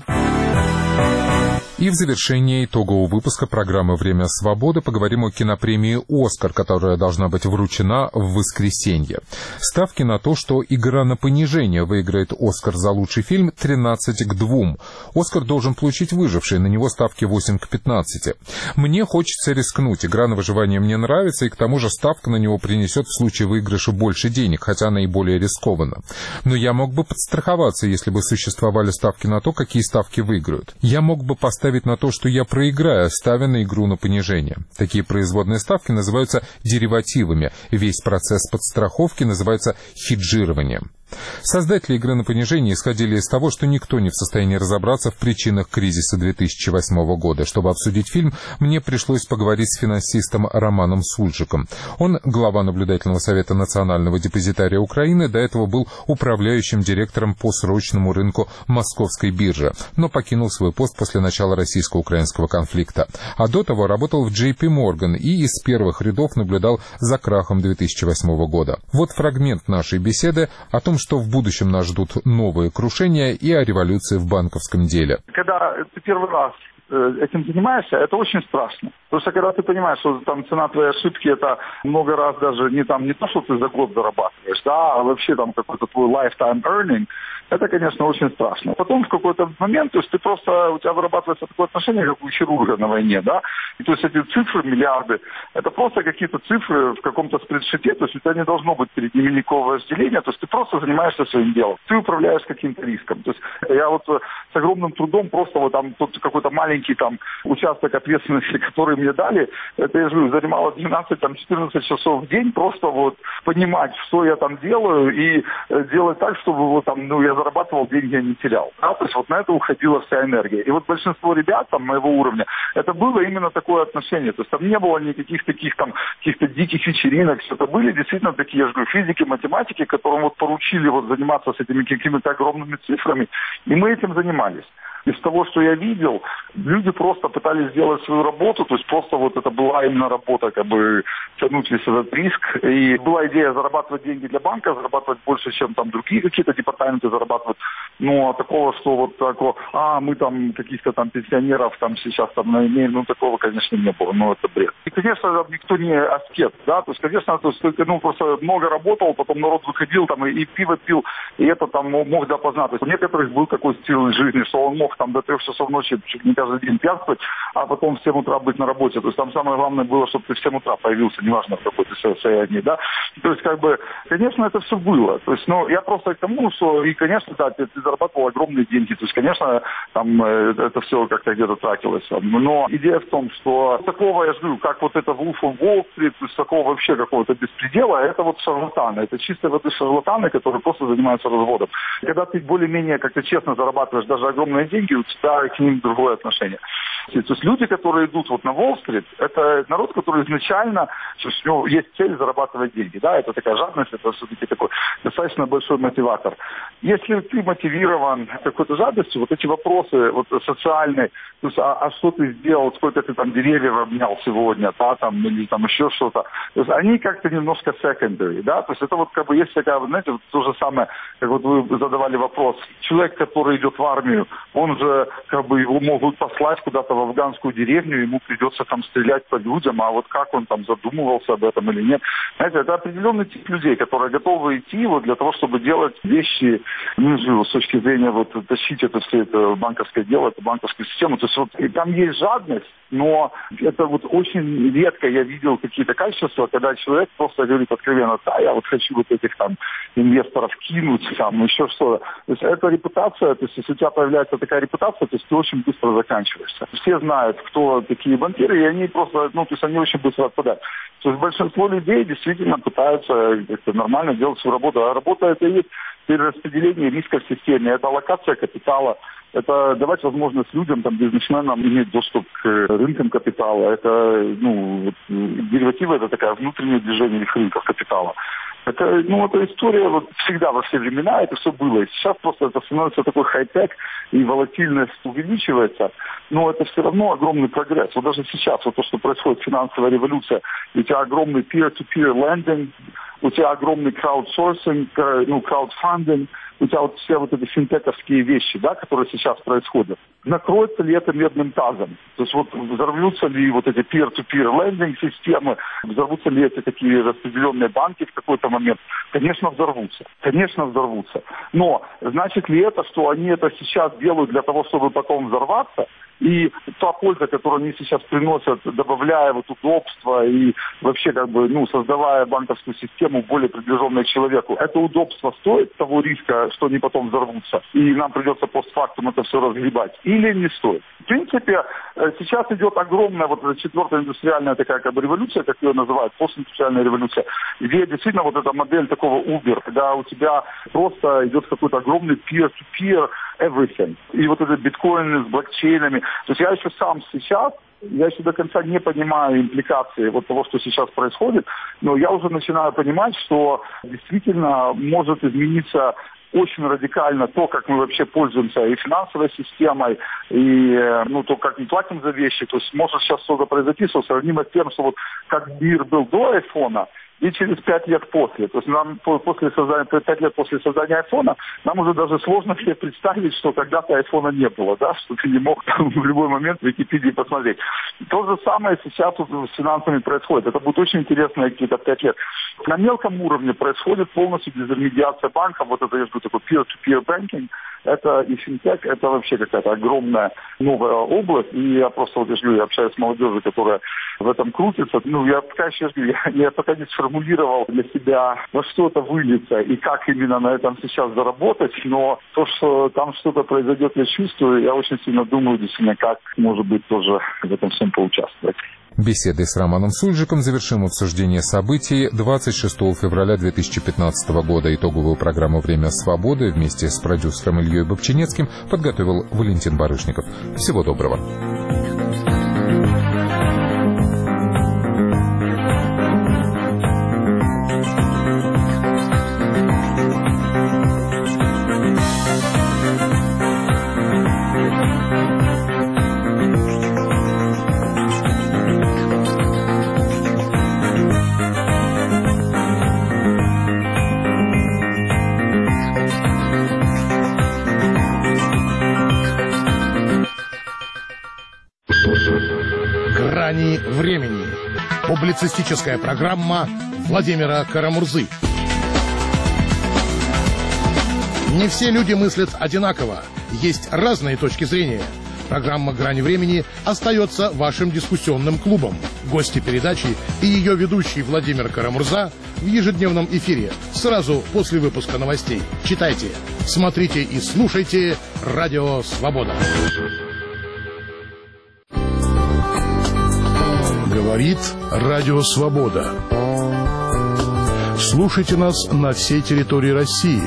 И в завершении итогового выпуска программы «Время свободы» поговорим о кинопремии «Оскар», которая должна быть вручена в воскресенье. Ставки на то, что «Игра на понижение» выиграет «Оскар» за лучший фильм, тринадцать к двум. «Оскар» должен получить «Выживший», на него ставки восемь к пятнадцати. Мне хочется рискнуть. «Игра на выживание» мне нравится, и к тому же ставка на него принесет в случае выигрыша больше денег, хотя она и более рискована. Но я мог бы подстраховаться, если бы существовали ставки на то, какие ставки выиграют. Я мог бы поставить на то, что я проиграю, ставя на игру на понижение. Такие производные ставки называются деривативами. Весь процесс подстраховки называется хеджированием. Создатели «Игры на понижение» исходили из того, что никто не в состоянии разобраться в причинах кризиса две тысячи восьмого года. Чтобы обсудить фильм, мне пришлось поговорить с финансистом Романом Сульжиком. Он глава наблюдательного совета Национального депозитария Украины, до этого был управляющим директором по срочному рынку Московской биржи, но покинул свой пост после начала российско-украинского конфликта. А до того работал в джей пи Morgan и из первых рядов наблюдал за крахом две тысячи восьмого года. Вот фрагмент нашей беседы о том, что в будущем нас ждут новые крушения, и о революции в банковском деле. Когда ты первый раз этим занимаешься, это очень страшно. Потому что когда ты понимаешь, что там цена твоей ошибки это много раз даже не там не то, что ты за год зарабатываешь, да, а вообще там какой-то твой lifetime earning, это, конечно, очень страшно. Потом в какой-то момент, то есть ты просто, у тебя вырабатывается такое отношение, как у хирурга на войне, да, и то есть эти цифры, миллиарды, это просто какие-то цифры в каком-то спредшите, то есть у тебя не должно быть перед ними никакого разделения, то есть ты просто занимаешься своим делом, ты управляешь каким-то риском. То есть я вот с огромным трудом просто вот там тот какой-то маленький там участок ответственности, который мне дали, это, я же занимало двенадцать-четырнадцать часов в день, просто вот понимать, что я там делаю, и делать так, чтобы вот там, ну, я зарабатывал деньги, я не терял. Да? То есть вот на это уходила вся энергия. И вот большинство ребят там моего уровня, это было именно такое отношение. То есть там не было никаких таких там каких-то диких вечеринок. Все это были действительно такие, я же говорю, физики, математики, которым вот поручили вот заниматься с этими какими-то огромными цифрами. И мы этим занимались. из того, что я видел, люди просто пытались сделать свою работу, то есть просто вот это была именно работа, как бы тянуть весь этот риск. И была идея зарабатывать деньги для банка, зарабатывать больше, чем там другие какие-то департаменты зарабатывают. Но такого, что вот такого, а, мы там каких-то там пенсионеров там сейчас там наимеем, ну такого, конечно, не было, ну это бред. И, конечно, никто не аскет, да, то есть, конечно, то есть, ну просто много работал, потом народ выходил там и, и пиво пил, и это там мог допоздна. То есть у некоторых был такой стиль жизни, что он мог там до трех часов ночи чуть не каждый день пьянствовать, а потом в семь утра быть на работе. То есть там самое главное было, чтобы ты в семь утра появился, неважно в какой ты состоянии, да. То есть как бы, конечно, это все было. То есть, ну, я просто к тому, что, и, конечно, да, ты, ты зарабатывал огромные деньги. То есть, конечно, там это все как-то где-то тратилось. Но идея в том, что такого, я же говорю, как вот это Wolf of Wall Street, то есть такого вообще какого-то беспредела, это вот шарлатаны. Это чисто вот эти шарлатаны, которые просто занимаются разводом. Когда ты более-менее как-то честно зарабатываешь даже огромные деньги, у тебя к ним другое отношение. То есть люди, которые идут вот на Уолл-стрит, это народ, который изначально, то есть у него есть цель зарабатывать деньги, да, это такая жадность, это все-таки такой достаточно большой мотиватор. Если ты мотивирован какой-то жадностью, вот эти вопросы вот социальные, то есть, а, а что ты сделал, сколько ты там деревьев обнял сегодня, да, там, или там еще что-то, то есть они как-то немножко secondary, да, то есть это вот как бы есть такая, знаете, вот то же самое, как вот вы задавали вопрос, человек, который идет в армию, он же, как бы, его могут послать куда-то в афганскую деревню, ему придется там стрелять по людям, а вот как он там задумывался об этом или нет. Знаете, это определенный тип людей, которые готовы идти вот для того, чтобы делать вещи, ну, с точки зрения вот тащить это все это банковское дело, эту банковскую систему. То есть вот и там есть жадность, но это вот очень редко я видел какие-то качества, когда человек просто говорит откровенно, да, я вот хочу вот этих там инвесторов кинуть, там, еще что-то. То есть это репутация, то есть если у тебя появляется такая репутация, то есть ты очень быстро заканчиваешься. Все знают, кто такие банкиры, и они просто, ну, то есть они очень быстро отпадают. То есть большинство людей действительно пытаются как-то нормально делать свою работу. А работа это и есть перераспределение риска в системе, это аллокация капитала, это давать возможность людям, там, бизнесменам иметь доступ к рынкам капитала. Это, ну, деривативы это такое внутреннее движение их рынков капитала. Это, ну, эта история вот всегда во все времена, это все было. И сейчас просто это становится такой хай-тек, и волатильность увеличивается, но это все равно огромный прогресс. Вот даже сейчас, вот то, что происходит, финансовая революция, у тебя огромный peer-to-peer lending, у тебя огромный краудсорсинг, ну, краудфандинг, у тебя вот все вот эти финтековские вещи, да, которые сейчас происходят. Накроется ли это медным тазом? То есть вот взорвутся ли вот эти peer-to-peer lending системы, взорвутся ли эти такие распределенные банки в какой-то момент? Конечно, взорвутся. Конечно, взорвутся. Но значит ли это, что они это сейчас делают для того, чтобы потом взорваться? И та польза, которую они сейчас приносят, добавляя вот удобства и вообще как бы, ну, создавая банковскую систему более приближенной к человеку, это удобство стоит того риска, что они потом взорвутся, и нам придется постфактум это все разгребать, или не стоит? В принципе, сейчас идет огромная вот эта четвертая индустриальная такая как бы революция, как ее называют, постиндустриальная революция, где действительно вот эта модель такого Uber, когда у тебя просто идет какой-то огромный peer-to-peer everything. И вот это биткоины с блокчейнами. То есть я еще сам сейчас, я еще до конца не понимаю импликации вот того, что сейчас происходит, но я уже начинаю понимать, что действительно может измениться очень радикально то, как мы вообще пользуемся и финансовой системой, и ну, то, как мы платим за вещи. То есть может сейчас что-то произойти, что сравнимо с тем, что вот как мир был до айфона, и через пять лет после. То есть нам после создания, пять лет после создания айфона, нам уже даже сложно себе представить, что когда-то айфона не было, да, что ты не мог там, в любой момент в Википедии посмотреть. То же самое сейчас вот с финансами происходит. Это будет очень интересно какие-то пять лет. На мелком уровне происходит полностью дезинтермедиация банка, вот это, я говорю, такой peer-to-peer banking, это и финтех, это вообще какая-то огромная новая область, и я просто вот, я, говорю, я общаюсь с молодежью, которая в этом крутится, ну, я пока еще, я, я пока не сформулировал для себя, во что это выльется и как именно на этом сейчас заработать, но то, что там что-то произойдет, я чувствую, я очень сильно думаю, действительно, как, может быть, тоже в этом всем поучаствовать. Беседой с Романом Сульжиком завершим обсуждение событий двадцать шестого февраля две тысячи пятнадцатого года. Итоговую программу «Время свободы» вместе с продюсером Ильей Бобчинецким подготовил Валентин Барышников. Всего доброго. We'll be right back. Грани времени. Публицистическая программа Владимира Карамурзы. Не все люди мыслят одинаково. Есть разные точки зрения. Программа «Грани времени» остается вашим дискуссионным клубом. Гости передачи и ее ведущий Владимир Карамурза в ежедневном эфире сразу после выпуска новостей. Читайте, смотрите и слушайте «Радио Свобода». Говорит Радио Свобода. Слушайте нас на всей территории России.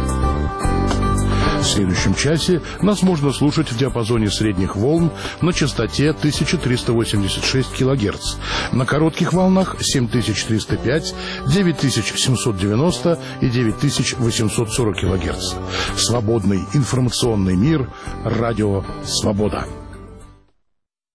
В следующем часе нас можно слушать в диапазоне средних волн на частоте тысяча триста восемьдесят шесть килогерц, на коротких волнах семь тысяч триста пять, девять тысяч семьсот девяносто и девять тысяч восемьсот сорок килогерц. Свободный информационный мир. Радио Свобода.